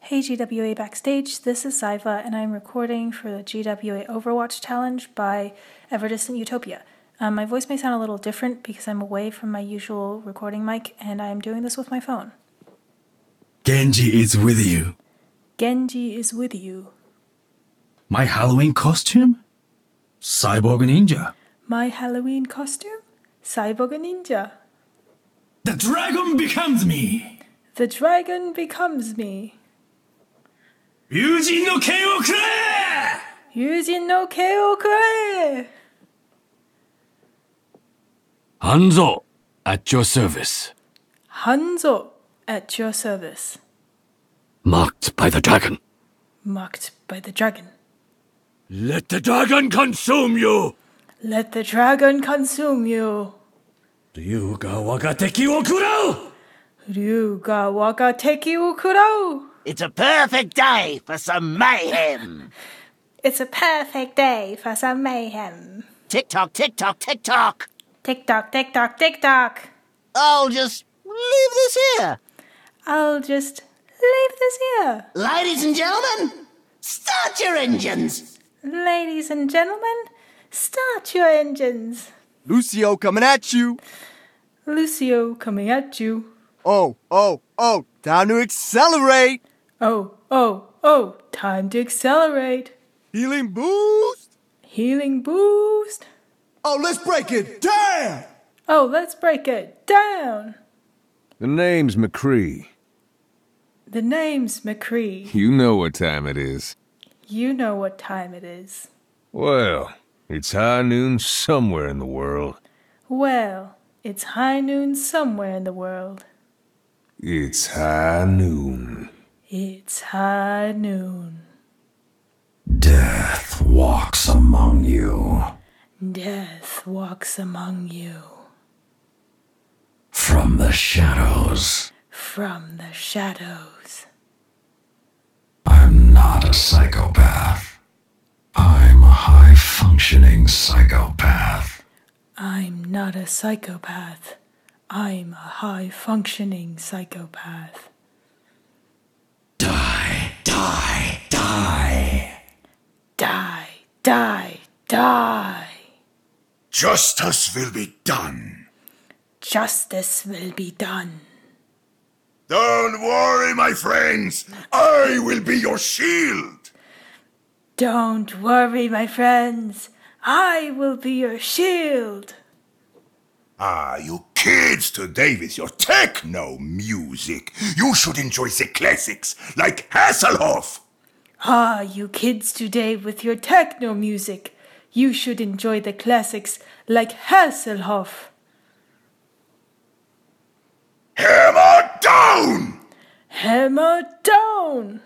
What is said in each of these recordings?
Hey GWA Backstage, this is Saiva, and I'm recording for the GWA Overwatch Challenge by Everdistant Utopia. My voice may sound a little different because I'm away from my usual recording mic, and I'm doing this with my phone. Genji is with you. Genji is with you. My Halloween costume? Cyborg Ninja. My Halloween costume? Cyborg Ninja. The dragon becomes me. The dragon becomes me. Yujin no ken o kure! Yujin no ken o kure! Hanzo, at your service. Hanzo, at your service. Mocked by the dragon. Mocked by the dragon. Let the dragon consume you! Let the dragon consume you. Ryu ga waga teki wo kurau! Ryu ga waga teki wo kurau! It's a perfect day for some mayhem. It's a perfect day for some mayhem. Tick-tock, tick-tock, tick-tock. Tick-tock, tick-tock, tick-tock. I'll just leave this here. I'll just leave this here. Ladies and gentlemen, start your engines. Ladies and gentlemen, start your engines. Lucio coming at you. Lucio coming at you. Oh, time to accelerate. Oh, time to accelerate. Healing boost. Healing boost. Oh, let's break it down. Oh, let's break it down. The name's McCree. The name's McCree. You know what time it is. You know what time it is. Well, it's high noon somewhere in the world. Well, it's high noon somewhere in the world. It's high noon. It's high noon. Death walks among you. Death walks among you. From the shadows. From the shadows. I'm not a psychopath. I'm a high-functioning psychopath. I'm not a psychopath. I'm a high-functioning psychopath. Die, die, die. Die, die, die. Justice will be done. Justice will be done. Don't worry, my friends. I will be your shield. Don't worry, my friends. I will be your shield. Ah, you kids today with your techno music. You should enjoy the classics like Hasselhoff. Ah, you kids today with your techno music. You should enjoy the classics like Hasselhoff. Hammer down! Hammer down!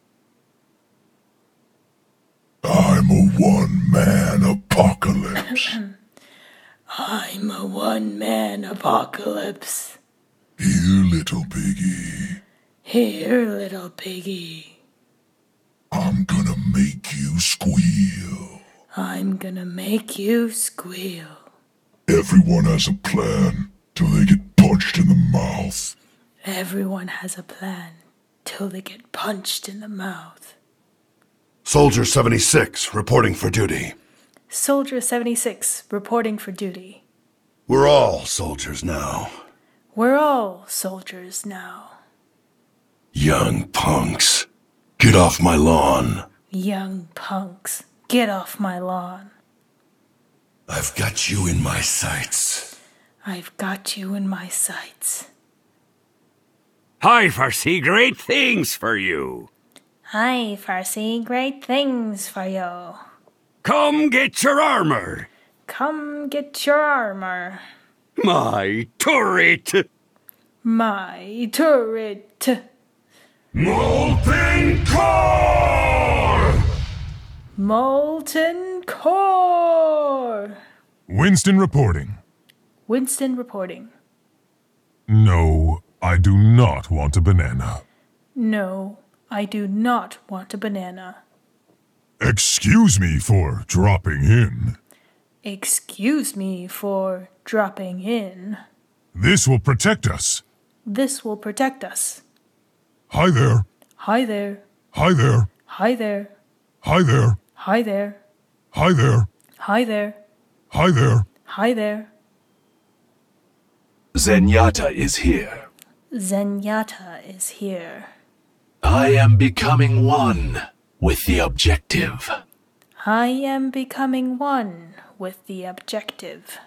I'm a one-man apocalypse. I'm a one-man apocalypse. Here, little piggy. Here, little piggy. I'm gonna make you squeal. I'm gonna make you squeal. Everyone has a plan till they get punched in the mouth. Everyone has a plan till they get punched in the mouth. Soldier 76, reporting for duty. Soldier 76, reporting for duty. We're all soldiers now. We're all soldiers now. Young punks, get off my lawn. Young punks, get off my lawn. I've got you in my sights. I've got you in my sights. I foresee great things for you. I foresee great things for you. Come get your armor. Come get your armor. My turret. My turret. Molten core! Molten core. Winston reporting. Winston reporting. No, I do not want a banana. No, I do not want a banana. Excuse me for dropping in. Excuse me for dropping in. This will protect us. This will protect us. Hi there. Hi there. Hi there. Hi there. Hi there. Hi there. Hi there. Hi there. Hi there. Hi there. Zenyatta is here. Zenyatta is here. I am becoming one with the objective. I am becoming one with the objective.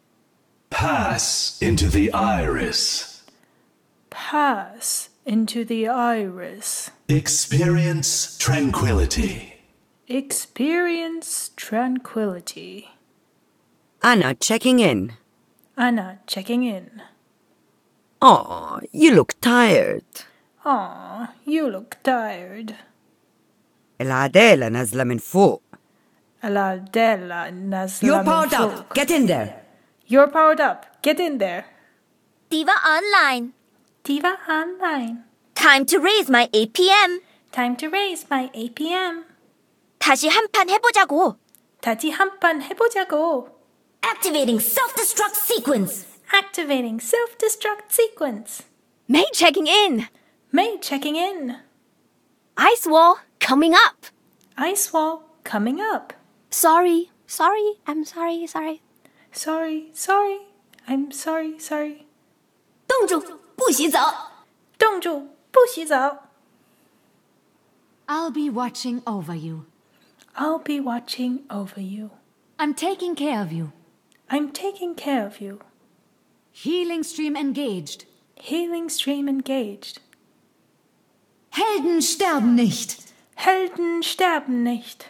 Pass into the iris. Pass into the iris. Experience tranquility. Experience tranquility. Anna checking in. Anna checking in. Aw, you look tired. Aw, you look tired. العدالة نازلة من فوق. العدالة نازلة You're من powered فوق. up. Get in there. You're powered up. Get in there. Diva Online. Diva Online. Time to raise my APM. Time to raise my APM. 다시 한판 해보자고. 다시 한판 해보자고. Activating self-destruct sequence. Activating self-destruct sequence. May checking in. May checking in. Ice wall coming up. Ice wall coming up. Sorry. I'm sorry. Sorry. I'm sorry. 冻住，不洗澡。 冻住，不洗澡。 I'll be watching over you. I'll be watching over you. I'm taking care of you. I'm taking care of you. Healing stream engaged. Healing stream engaged. Helden sterben nicht. Helden sterben nicht.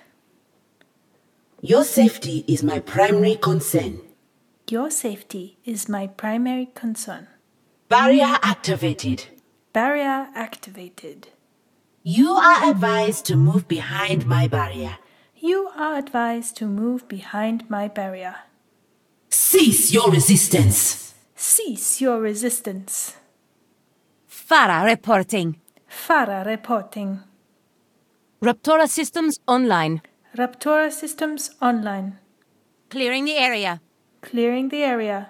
Your safety is my primary concern. Your safety is my primary concern. Barrier activated. Barrier activated. You are advised to move behind my barrier. You are advised to move behind my barrier. Cease your resistance. Cease your resistance. Farah reporting. Farah reporting. Raptora systems online. Raptora systems online. Clearing the area. Clearing the area.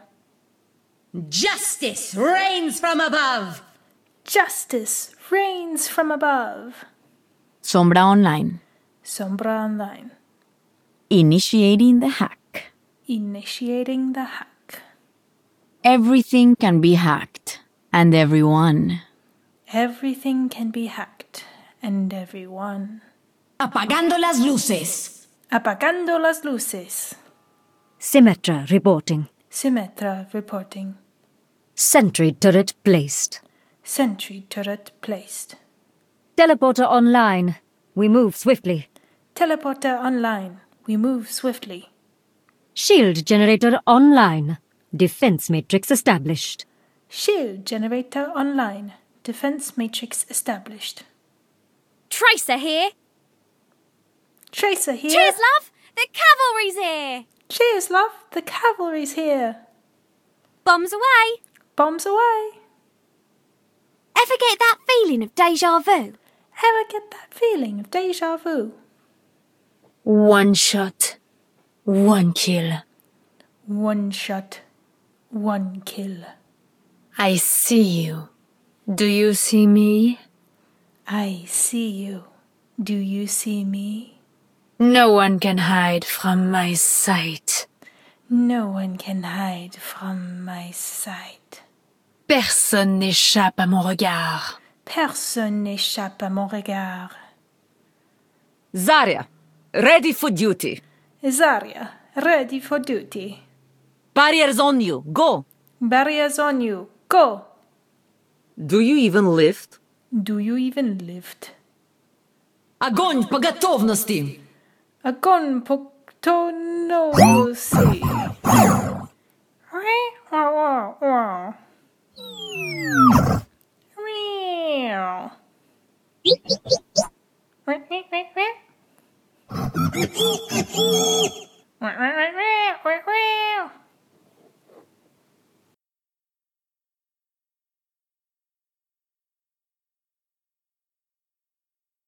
Justice reigns from above. Justice reigns from above. Sombra online. Sombra online. Initiating the hack. Initiating the hack. Everything can be hacked. And everyone. Everything can be hacked. And everyone. Apagando las luces. Apagando las luces. Symmetra reporting. Symmetra reporting. Sentry turret placed. Sentry turret placed. Teleporter online. We move swiftly. Teleporter online. We move swiftly. Shield generator online. Defense matrix established. Shield generator online. Defense matrix established. Tracer here. Tracer here. Cheers, love. The cavalry's here. Cheers, love. The cavalry's here. Bombs away. Bombs away. Ever get that feeling of deja vu? Ever get that feeling of deja vu? One shot. One kill. One shot. One kill. I see you. Do you see me? I see you. Do you see me? No one can hide from my sight. No one can hide from my sight. Personne n'échappe à mon regard. Personne n'échappe à mon regard. Zarya, ready for duty. Zarya, ready for duty. Barriers on you. Go. Barriers on you. Go. Do you even lift? Do you even lift? Огонь по готовности. Огонь по готовности.